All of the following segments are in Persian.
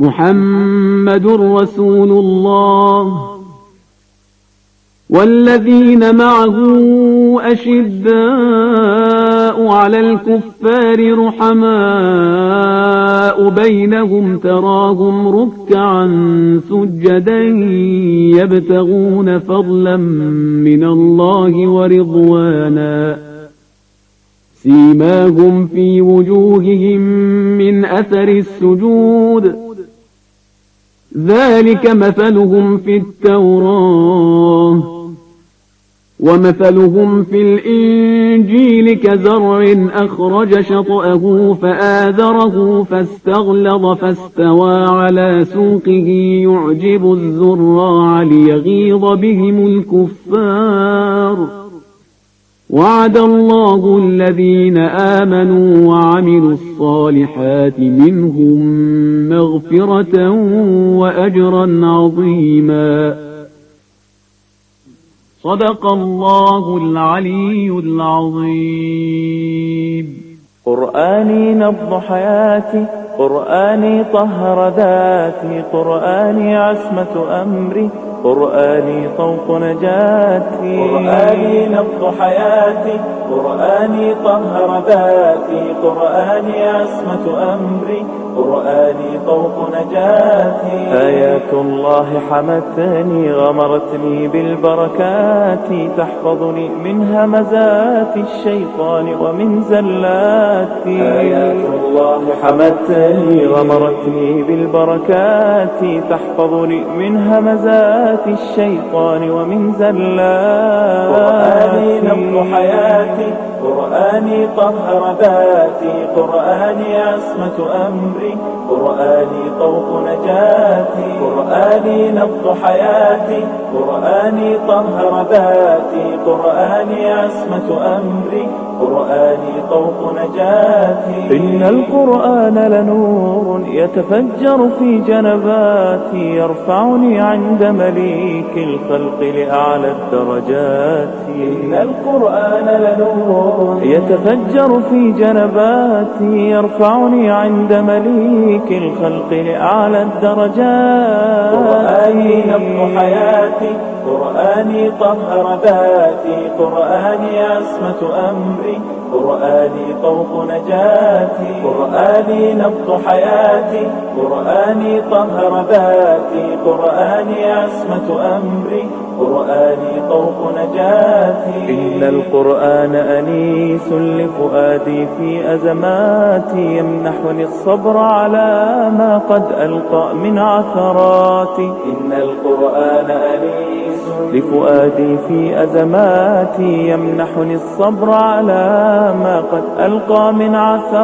محمد رسول الله والذين معه أشداء على الكفار رحماء بينهم تراهم ركعا سجدا يبتغون فضلا من الله ورضوانا سيماهم في وجوههم من أثر السجود ذلك مثلهم في التوراة ومثلهم في الإنجيل كزرع أخرج شطأه فآذره فاستغلظ فاستوى على سوقه يعجب الزراع ليغيظ بهم الكفار وعد الله الذين آمنوا وعملوا الصالحات منهم مغفرة وأجرا عظيما صدق الله العلي العظيم. قرآني نبض حياتي، قرآني طهر ذاتي، قرآني عصمة أمري، قرآني طوق نجاتي. قرآني نبض حياتي، قرآني طهر ذاتي، قرآني عصمة أمري، قرآني طوق نجاتي. آيات الله حمتني غمرتني بالبركات، تحفظني من همزات الشيطان ومن زلاتي. آيات الله حمتني غمرتني بالبركات، تحفظني من همزات الشيطان ومن زلاتي. قرآني نبض حياتي، قرآني طهر ذاتي، قرآني عصمة أمري، قرآني طوق نجاتي. قرآني نبض حياتي، قرآني طهر ذاتي، قرآني عصمة أمري، قرآني طوق نجاتي. إن القرآن لنور يتفجر في جنباتي، يرفعني عند مليك الخلق لأعلى الدرجات. إن القرآن لنور يتفجر في جنباتي، يرفعني عند مليك الخلق لأعلى الدرجات. قرآني نبض حياتي، قرآني طهر ذاتي، قرآني عصمة أمري، قرآني طوق نجاتي. قرآني نبض حياتي، قرآني طهر ذاتي، قرآني عصمة أمري، قرآني طوق نجاتي. إن القرآن أنيس لفؤادي في أزماتي، يمنحني الصبر على ما قد ألقى من عثراتي. إن القرآن أنيس لفؤادي في أزماتي، يمنحني الصبر على ما قد ألقى من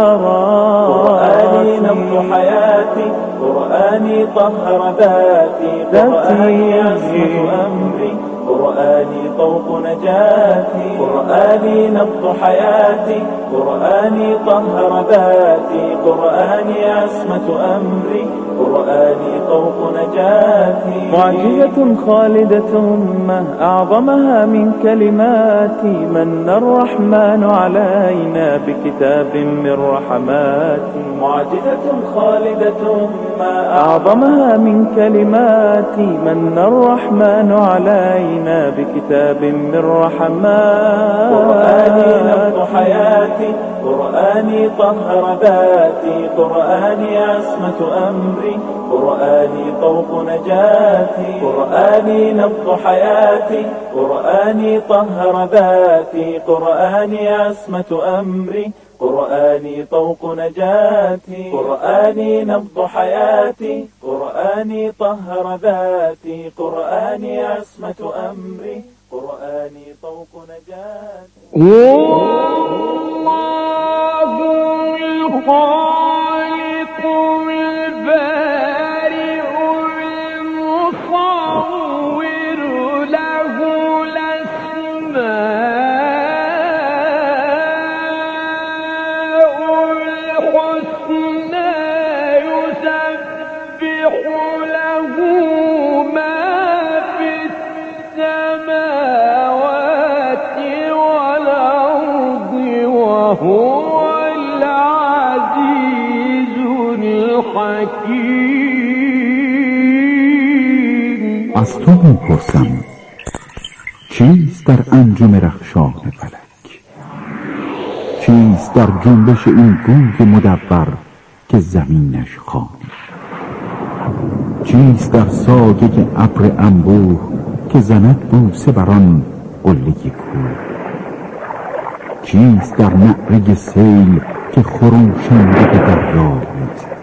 عثراتي. قرآني نبض حياتي، قرآني طهر ذاتي، قرآني عصمة أمري، قرآني طوق نجاتي. قرآني نبض حياتي، قرآني طهر ذاتي، قرآني عصمة أمري، قرآني طوق نجاتي. معجزة خالدة ما أعظمها من كلماتي، من الرحمن علينا بكتاب من رحماتي. معجزة خالدة ما أعظمها من كلماتي، من الرحمن علينا بكتاب من رحماتي. قرآني نبض حياتي، قرآني طهر ذاتي، قرآني عصمة أمري، قرآني طوق نجاتي. قرآني نبض حياتي، قرآني طهر ذاتي، قرآني عصمة أمري، قرآني طوق نجاتي. قرآني نبض حياتي، قرآني طهر ذاتي، قرآني عصمة أمري، قرآني طوق نجاتي. الله الخالق البارئ المصور، له الأسماء الحسنى، يسبح له ما في السماوات والأرض وهو العزيز الحكيم. حکیم. از تو میپرسم چیست در انجم رخشان فلک؟ چیست در جنبش این گوی مدور که زمینش خانه؟ چیست در سایه ابر انبوه که زند بوسه بر آن قله کوه؟ چیست در نعره سیل که خروشنده به دریا می‌زند؟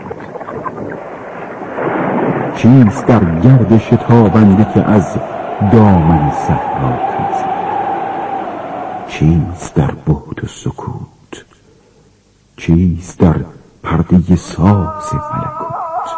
چیست در گرد شتابنده که از دامن صحرا خیزد؟ چیست در بعد و سکوت؟ چیست در پرده ساز ملکوت؟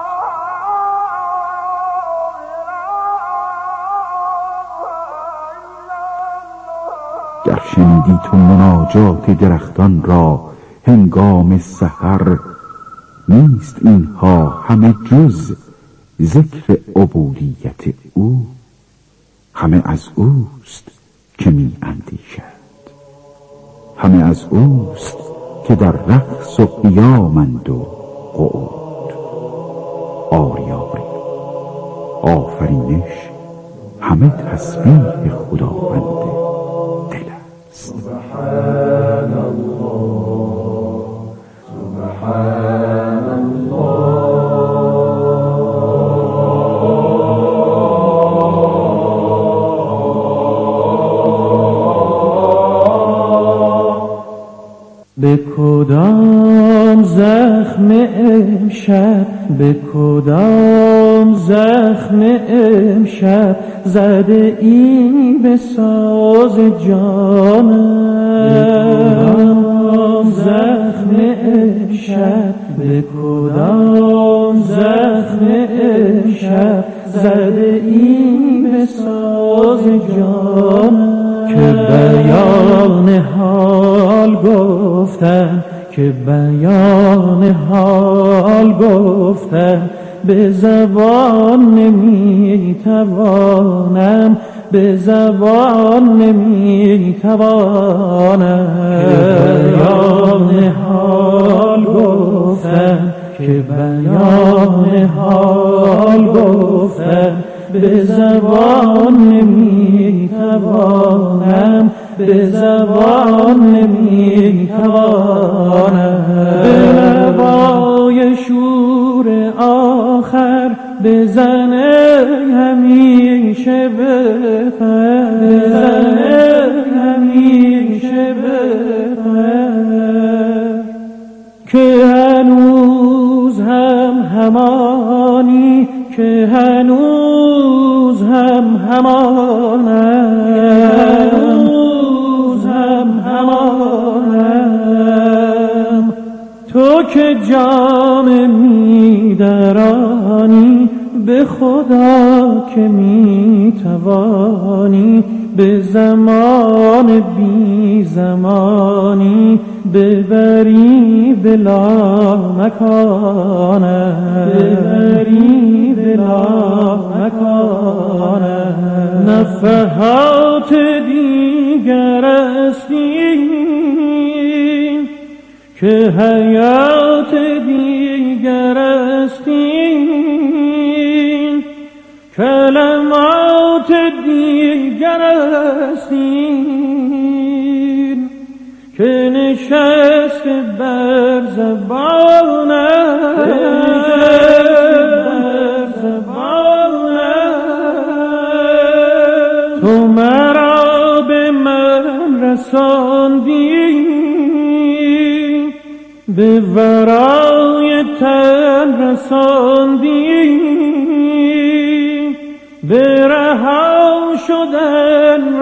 گر شنیدی تو مناجات درختان را هنگام سحر، نیست اینها همه جز ذکر عبودیت او؟ همه از اوست که می اندیشد، همه از اوست که در رقص و قیامند و قعود. آری آری آفرینش همه تسبیح خداوند دل است. سبحان الله سبحان الله. به کدام زخم امشب، به کدام زخم امشب زده ای به ساز جانم؟ به کدام زخم امشب، به کدام زخم امشب زده ای به ساز جانم؟ که بیان حال گفتم، که بیان حال گفتم، به زبان نمیتوانم، به زبان نمیتوانم. که بیان حال گفتم، که بیان حال گفتم، به زبان نمیتوانم، به زبان نمیتوانم. به لبای شور آخر بزنه همیشه بپر، بزنه همیشه بپر. که هنوز هم همانی، که هنوز هم همانم، هنوز هم همانم. تو که جام می‌درانی، به خدا که می‌توانی به زمان بی زمانی ببری بلا مکانم، ببری بلا مکانم. نفحات دیگر استیم که حیات دیگر استیم، کلمات دیگر استیم که نشست بر زبانم، بر زبانم. تو مرا به من رساندی، به ورای تن رساندی، به رها شدن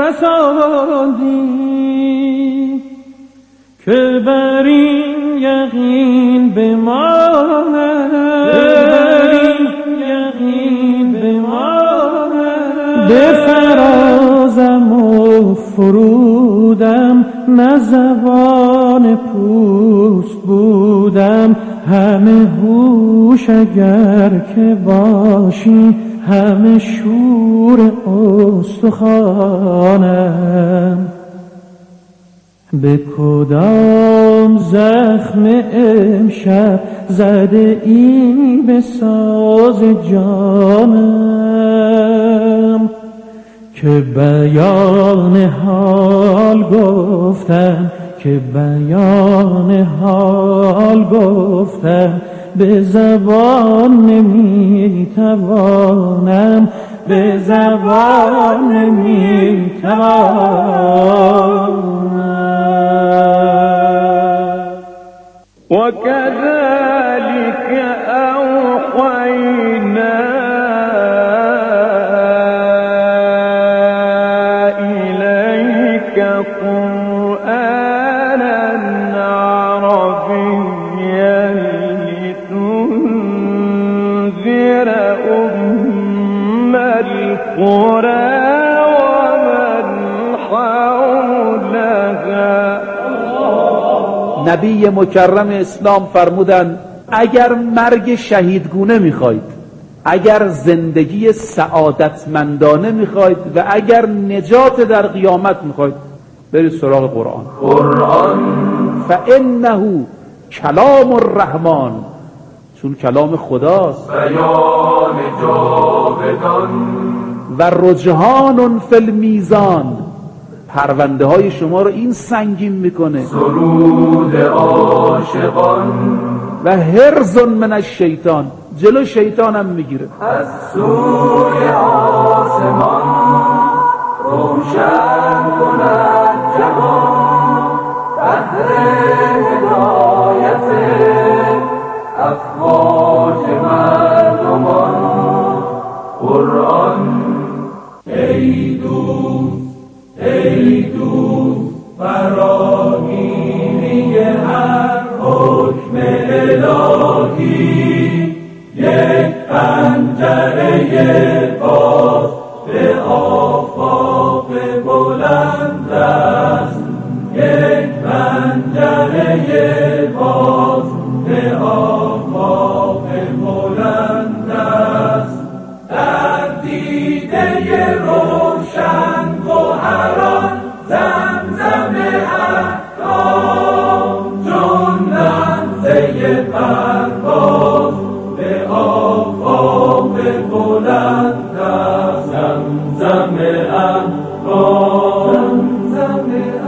رساندی. که بر این یقین بمانم، بر این یقین بمانم. به فرازم و فرودم، نه زبان پوست بودم. همه هوش اگر که باشی، همه شور استخوانم. به کدام کدام زخم امشب زده ای به ساز جانم که بیان حال گفتم که بیان حال گفتم به زبان نمیتوانم به زبان نمیتوانم وكذلك أوحينا إليك قرآنا عربيا لتنذر أم القرى ومن حولها. نبی مکرم اسلام فرمودند اگر مرگ شهیدگونه میخواید، اگر زندگی سعادتمندانه میخواید و اگر نجات در قیامت میخواید، برید سراغ قرآن. فانه کلام الرحمن، چون کلام خداست، بیان جاودان و رجحان فی المیزان، پرونده های شما رو این سنگین میکنه، سرود عاشقان و حرز من الشیطان، جلو شیطان هم میگیره. از سوی آسمان روشن کند جهان، بهر هدایت افواج مردمان. قرآن ای دوست ای دوست فراگیری هر حکم الهی، یک پنجره باز به آفاق بلند است، یک پنجره باز به آفاق بلند است. در دیده روشن گوهران زمزم احکام، چون لحظه پرواز به آفاق بلند است. زمزم احکام، زمزم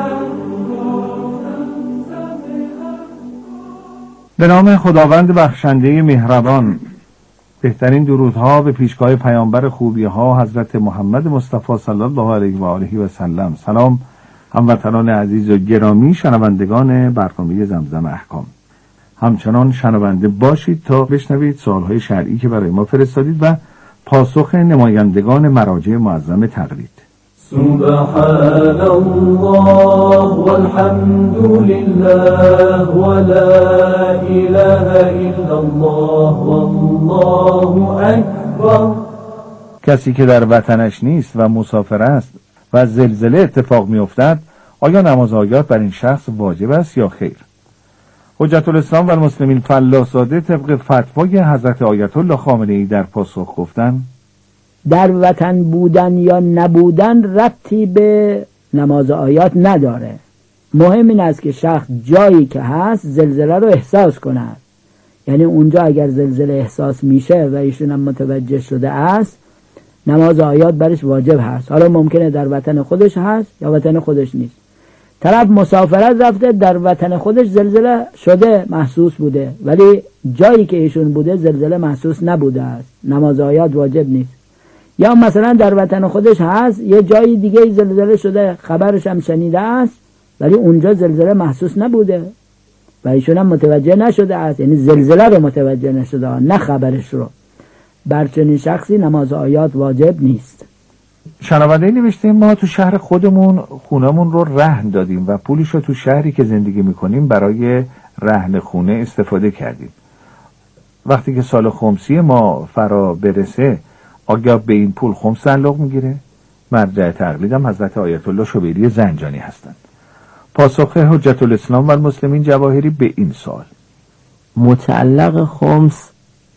به نام خداوند بخشنده مهربان. بهترین درودها به پیشگاه پیامبر خوبی‌ها حضرت محمد مصطفی صلی الله علیه و آله و سلم. سلام هموطنان عزیز و گرامی، شنوندگان برنامه زمزم احکام. همچنان شنونده باشید تا بشنوید سوالهای شرعی که برای ما فرستادید و پاسخ نمایندگان مراجع معظم تقلید. سبحان الله والحمد لله ولا اله الا الله والله اکبر. کسی که در وطنش نیست و مسافر است و زلزله اتفاق می افتد، آیا نماز آیات بر این شخص واجب است یا خیر؟ حجت الاسلام و المسلمین فلاح‌زاده طبق فتوای حضرت آیت الله خامنه‌ای در پاسخ گفتند در وطن بودن یا نبودن ربطی به نماز آیات نداره. مهم این است که شخص جایی که هست زلزله رو احساس کند، یعنی اونجا اگر زلزله احساس میشه و ایشون هم متوجه شده است، نماز آیات برش واجب هست. حالا ممکنه در وطن خودش هست یا وطن خودش نیست. طرف مسافرت رفته، در وطن خودش زلزله شده، محسوس بوده، ولی جایی که ایشون بوده زلزله محسوس نبوده است، نماز آیات واجب نیست. یا مثلا در وطن خودش هست، یه جایی دیگه زلزله شده، خبرش هم شنیده است، ولی اونجا زلزله محسوس نبوده و ایشون هم متوجه نشده است، یعنی زلزله رو متوجه نشده، نه خبرش رو. بر چنین شخصی نماز آیات واجب نیست. شنونده نوشته ما تو شهر خودمون خونمون رو رهن دادیم و پولش رو تو شهری که زندگی میکنیم برای رهن خونه استفاده کردیم. وقتی که سال خمسی ما فرا برسه، آیا به این پول خمس تعلق میگیره؟ مرجع تقلیدم حضرت آیت الله شبیری زنجانی هستند. پاسخ حجت الاسلام و المسلمین جواهری به این سوال: متعلق خمس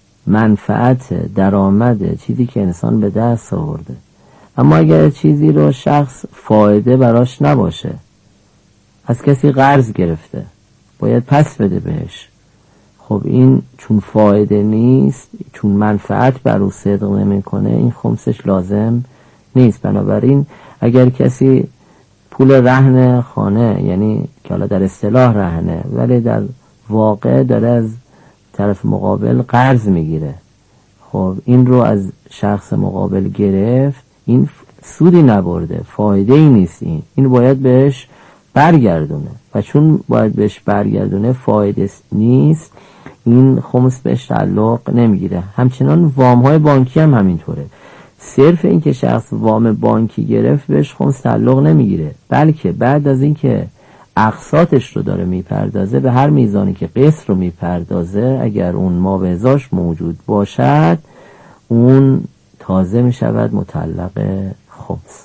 منفعت، درآمد، چیزی که انسان به دست آورده. اما اگر چیزی رو شخص فایده براش نباشه، از کسی قرض گرفته، باید پس بده بهش. خب این چون فایده نیست، چون منفعت بر او صدق نمیکنه، این خمسش لازم نیست. بنابراین اگر کسی پول رهن خانه، یعنی که حالا در اصطلاح رهنه ولی در واقع داره از طرف مقابل قرض میگیره، خب این رو از شخص مقابل گرفت، این سودی نبرده، فایده ای نیست، این باید بهش برگردونه و چون باید بهش برگردونه فایده نیست، این خمس بهش تعلق نمیگیره. همچنان وام های بانکی هم همینطوره. صرف این که شخص وام بانکی گرفت بهش خمس تعلق نمیگیره، بلکه بعد از این که اقساطش رو داره میپردازه به هر میزانی که قسط رو میپردازه، اگر اون مابعضاش موجود باشد، اون تازه میشود متعلق خمس.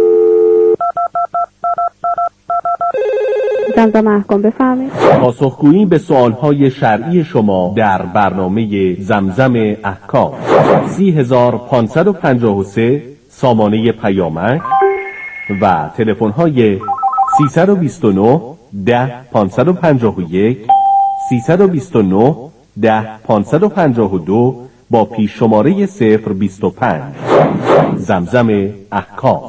زمزم احکام بفرمایید. پاسخگویی به سوالهای شرعی شما در برنامه زمزم احکام. 30553 سامانه پیامک و تلفن‌های 329 10 551 329 10 552 با پیش شماره 025. زمزم احکام.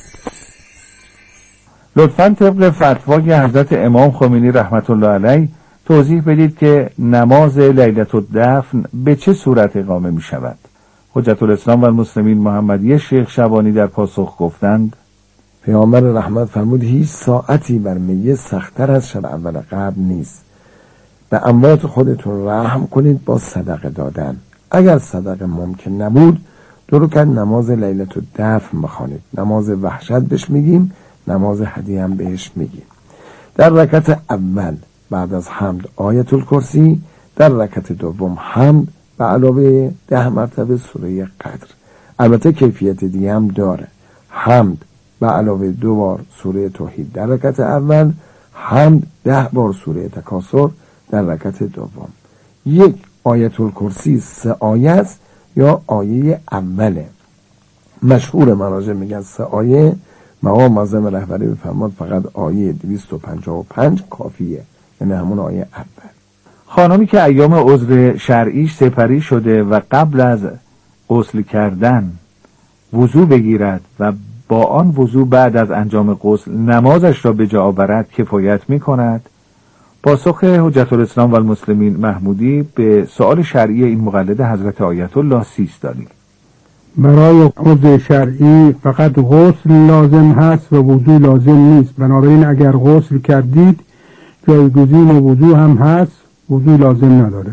لطفاً طبق فتوای حضرت امام خمینی رحمت الله علیه توضیح بدید که نماز لیلة الدفن به چه صورت اقامه می شود؟ حجت الاسلام و المسلمین محمدی شیخ شبانی در پاسخ گفتند: پیامبر رحمت فرمود هیچ ساعتی بر میت سخت‌تر از شب اول قبل نیست. به اموات خودتون رحم کنید با صدقه دادن. اگر صدقه ممکن نبود 2 رکعت نماز لیلة الدفن بخوانید. نماز وحشت بهش میگیم، نماز هدیه هم بهش میگیم. در رکعت اول بعد از حمد آیت الکرسی، در رکعت دوم حمد به علاوه 10 مرتبه سوره قدر. البته کیفیت دیگه هم داره، حمد به علاوه 2 بار سوره توحید در رکعت اول، حمد 10 بار سوره تکاثر در رکعت دوم. 1 آیت الکرسی 3 آیه است یا آیه اوله. مشهور مراجع میگن 3 آیه، مقام معظم رهبری بفرماد فقط آیه 255 کافیه، یعنی همون آیه اول. خانمی که ایام عذر شرعیش سپری شده و قبل از غسل کردن وضو بگیرد و با آن وضو بعد از انجام غسل نمازش را به جا آورد کفایت می کند؟ پاسخ حجت الاسلام و المسلمین محمودی به سؤال شرعی این مقلد حضرت آیت الله سیستانی: برای عضو شرعی فقط غسل لازم هست و وضو لازم نیست. بنابراین اگر غسل کردید جایگزین وضو هم هست، وضو لازم ندارد.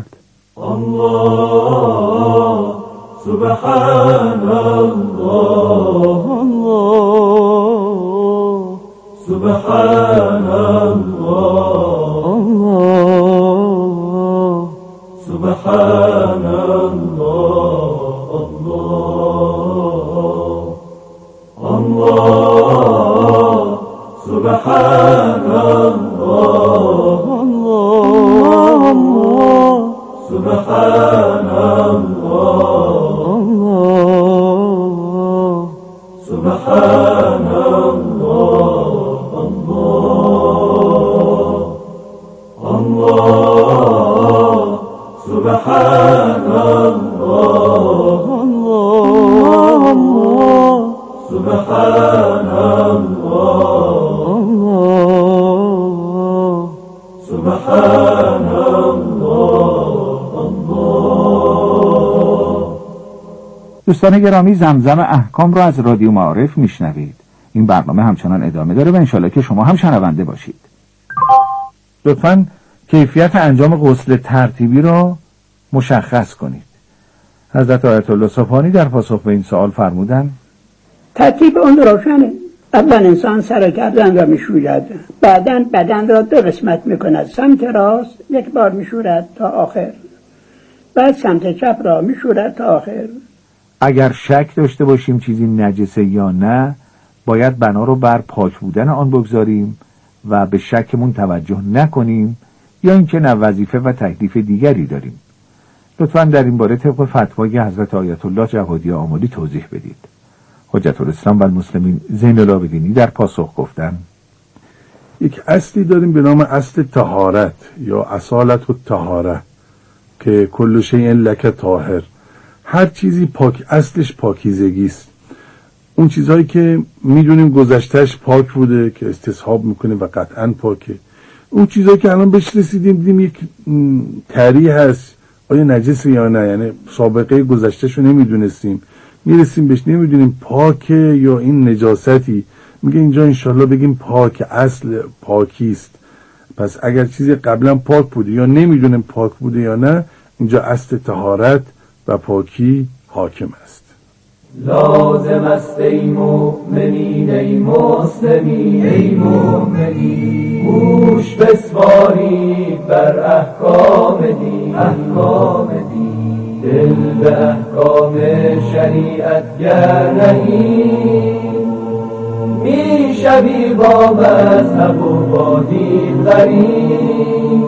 الله سبحان الله، الله سبحان الله، الله سبحان الله، الله سبحان الله، الله سبحان الله، الله سبحان الله، الله سبحان الله، الله سبحان الله، الله سبحان الله. دوستان گرامی، زمزم احکام را از رادیو معارف میشنوید. این برنامه همچنان ادامه داره و انشالله که شما هم شنونده باشید. لطفاً کیفیت انجام غسل ترتیبی را مشخص کنید. حضرت آیت الله صبحانی در پاسخ به این سوال فرمودند: ترتیب اون روشنه. اول انسان سر گردن را میشوید، بعداً بدن را 2 قسمت میکند. سمت راست 1 بار میشورد تا آخر، بعد سمت چپ را میشورد تا آخر. اگر شک داشته باشیم چیزی نجسه یا نه، باید بنا رو بر پاک بودن آن بگذاریم و به شکمون توجه نکنیم، یا اینکه نه وظیفه و تکلیف دیگری داریم. لطفاً در این باره طبق فتوای حضرت آیت الله جوادی آملی توضیح بدید. حجت الاسلام و المسلمین زین العابدینی در پاسخ گفتند: یک اصلی داریم به نام اصل طهارت یا اصالت و طهاره که کل شیء لک طاهر. هر چیزی پاک، اصلش پاکیزگی است. اون چیزهایی که میدونیم گذشتهش پاک بوده که استصحاب میکنیم و قطعا پاکه. اون چیزهایی که الان بهش رسیدیم دیدیم یک طری هست، آیا نجسه یا نه، یعنی سابقه گذشتهشو نمیدونستیم، میرسیم بهش نمیدونیم پاکه یا این نجاستی. میگه اینجا انشالله بگیم پاک، اصل پاکیست. پس اگر چیزی قبلا پاک بوده یا نمیدونیم پاک بوده یا نه، اینجا اصل طهارت و پاکی حاکم است. لازم است ای مؤمنین ای مسلمین ای مؤمنین، گوش بسپارید بر احکام دین، احکام دین، دل به احکام شریعت گر نهید، میشوی با مذهب و با دین غریب،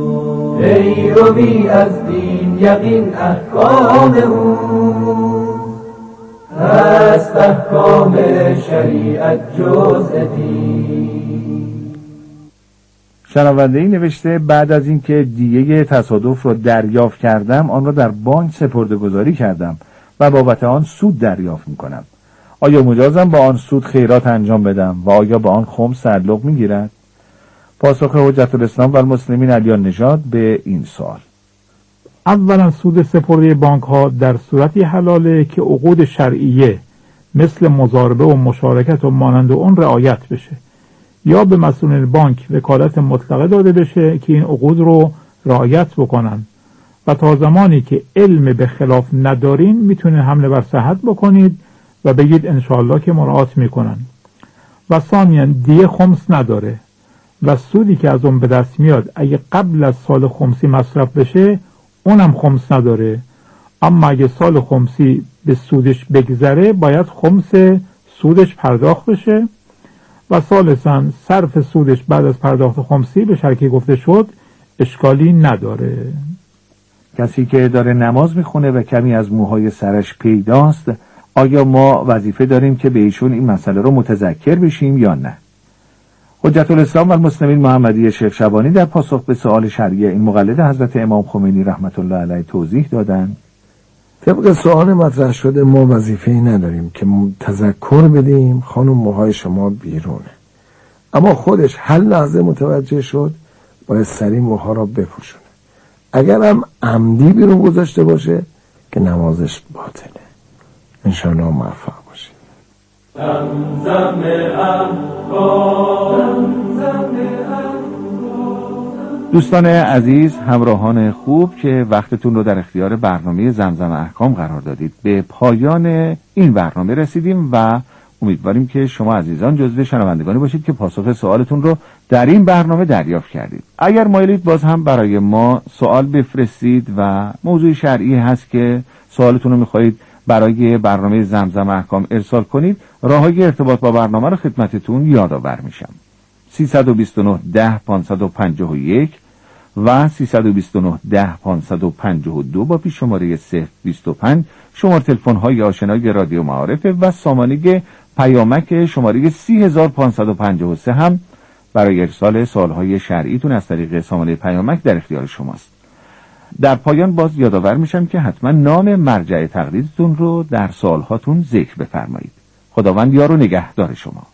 پیروی از دین یقین احکام او، هست احکام شریعت جزء دین. شنونده‌ای نوشته بعد از اینکه دیه تصادف را دریافت کردم آن را در بانک سپرده‌گذاری کردم و بابت آن سود دریافت می‌کنم. آیا مجازم با آن سود خیرات انجام بدم و آیا با آن خمس تعلق می‌گیرد؟ پاسخ حجت الاسلام و المسلمین علی نژاد به این سوال: اولا سود سپرده بانک ها در صورتی حلاله که عقود شرعیه مثل مضاربه و مشارکت و مانند اون رعایت بشه، یا به مسئولین بانک وکالت مطلقه داده بشه که این عقود رو رعایت بکنن و تا زمانی که علم به خلاف ندارین میتونین حمله بر صحت بکنید و بگید انشاءالله که مراعات میکنن. و ثانیاً دیه خمس نداره و سودی که از اون به دست میاد اگه قبل از سال خمسی مصرف بشه اونم خمس نداره، اما اگه سال خمسی به سودش بگذره باید خمس سودش پرداخت بشه. و ثالثاً صرف سودش بعد از پرداخت خمسی به شرکی گفته شد اشکالی نداره. کسی که داره نماز میخونه و کمی از موهای سرش پیداست، آیا ما وظیفه داریم که به ایشون این مسئله رو متذکر بشیم یا نه؟ حجت الاسلام و المسلمین محمدی شیخ شبانی در پاسخ به سوال شرعی این مقلد حضرت امام خمینی رحمت الله علیه توضیح دادند: طبق سوال مطرح شده ما وظیفه‌ای نداریم که تذکر بدیم خانم موهای شما بیرونه، اما خودش هر لحظه متوجه شد باید سریع موها را بپوشونه. اگر هم عمدی بیرون گذاشته باشه که نمازش باطله. انشاءالله موفق باشید. زمزم احکام، دوستان عزیز، همراهان خوب که وقتتون رو در اختیار برنامه زمزم احکام قرار دادید، به پایان این برنامه رسیدیم و امیدواریم که شما عزیزان جزو شنوندگانی باشید که پاسخ سوالتون رو در این برنامه دریافت کردید. اگر مایلید باز هم برای ما سوال بفرستید و موضوع شرعی هست که سوالتون رو میخواهید برای برنامه زمزم احکام ارسال کنید، راههای ارتباط با برنامه رو خدمتتون یادآور میشم: 329 10 551 و 329 10 552 با پیش شماره 025 شماره تلفن های آشنای رادیو معارف و سامانه پیامک شماره 30553 هم برای ارسال سوالهای شرعیتون از طریق سامانه پیامک در اختیار شماست. در پایان باز یادآور میشم که حتما نام مرجع تقلیدتون رو در سوالهاتون ذکر بفرمایید. خداوند یار و نگهدار شما.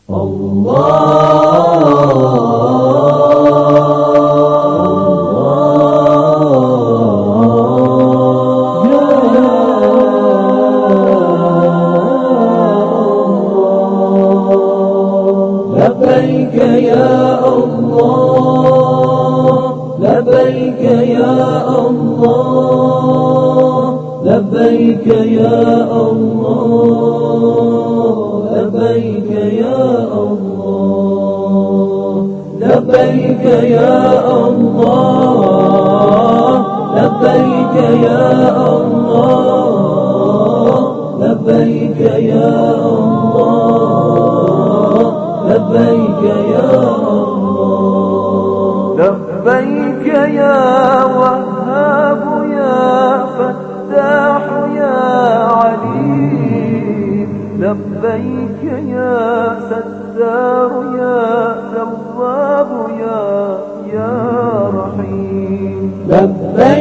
لبیک یا الله، لبیک یا الله، لبیک یا الله، لبیک یا الله، لبیک یا الله، لبیک یا الله، لبیک یا الله، لبیک یا الله، لبیک یا وهاب یا فتاح یا علیم، لبیک یا ستار یا تواب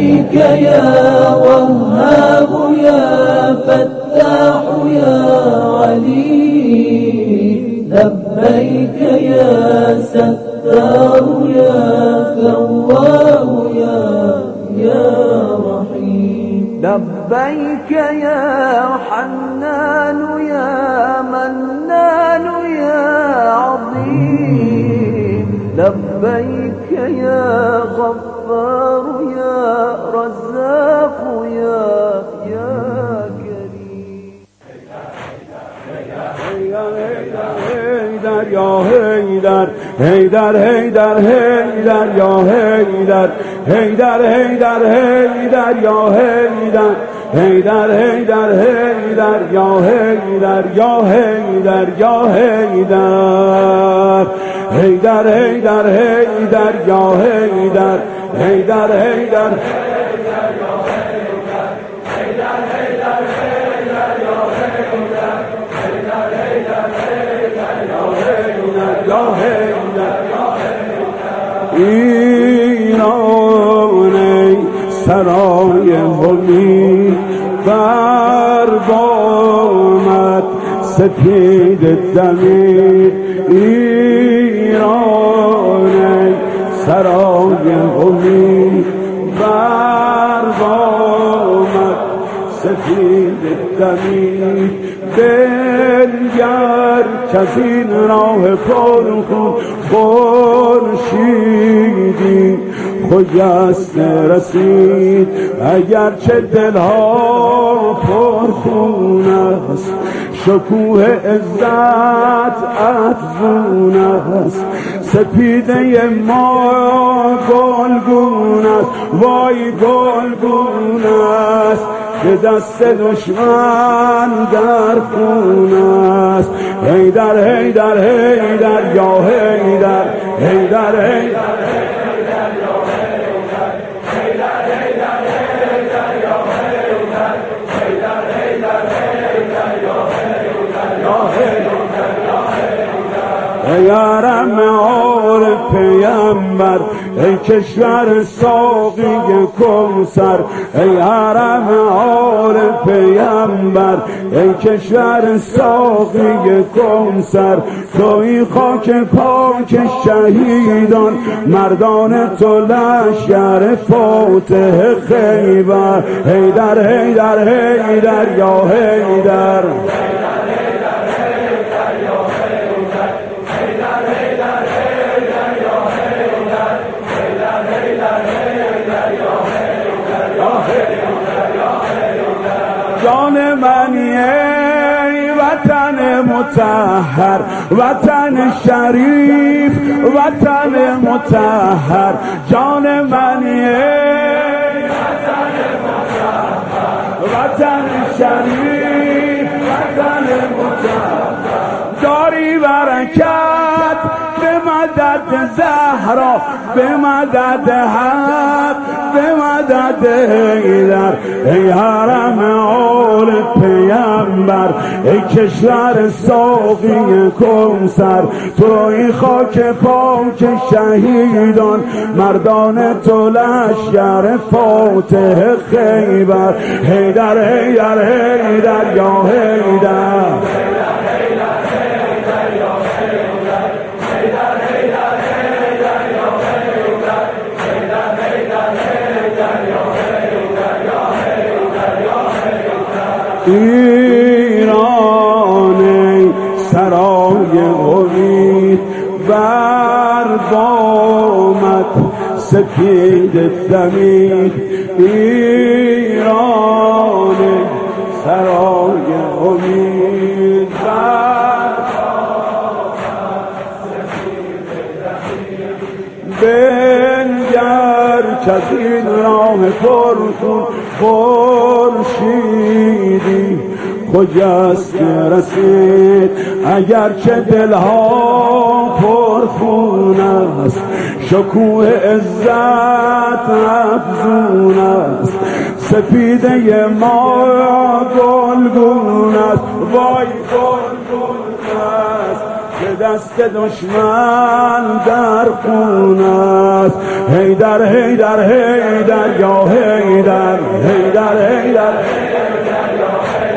لبيك يا وهاب يا فتاح يا عليم لبيك يا ستار يا تواب يا رحيم لبيك يا حنان يا منان يا عظيم لبيك يا غفار يا رزاق يا كريم هيدر يا هيدر هيدر هيدر هيدر يا هيدر هيدر هيدر هيدر يا هيدر هيدر هيدر هيدر يا هيدر يا هيدر يا هيدر هيدر هيدر هيدر يا هيدر هيدر هيدر ایرانی سرای امید بر بامت سپید دمید ایرانی سرای امید بر بامت سپید دمید بنگر کز این راه پرخون خورشیدی خجسته رسید اگرچه دلها پرخون است شکوه عزت افزون است سپیده ما گلگون است وای گلگون است به دست دشمن در خون است هیدر هیدر هیدر یا هیدر هیدر هیدر یارم آل پیامبر ای کشور ساقی کوثر ای حرم آل پیامبر ای کشور ساقی کوثر توی خاک پاک شهیدان مردان تو لشکر فاتح خیبر هیدر هیدر هیدر یا هیدر جان منی ای وطن مطهر وطن شریف وطن مطهر جان منی ای وطن شریف وطن مطهر داری برکت به مدد زهرا به مدد حق به مدد حیدر ای حرم آل پیامبر ای کشور ساقی کوثر توی خاک پاک شهیدان مردان تو لشکر فاتح خیبر حیدر حیدر حیدر یا حیدر ایران سرای امید بر بامت سپید دمید ایران سرای امید بر بامت سپید دمید بنگر کز این راه پرخون خورشیدی خجسته رسید اگرچه دلها پرخون است شکوه عزت افزون است سپیده ما گلگون است وای گلگون است به دست دشمن در خون است. حیدر حیدر حیدر یا حیدر، حیدر حیدر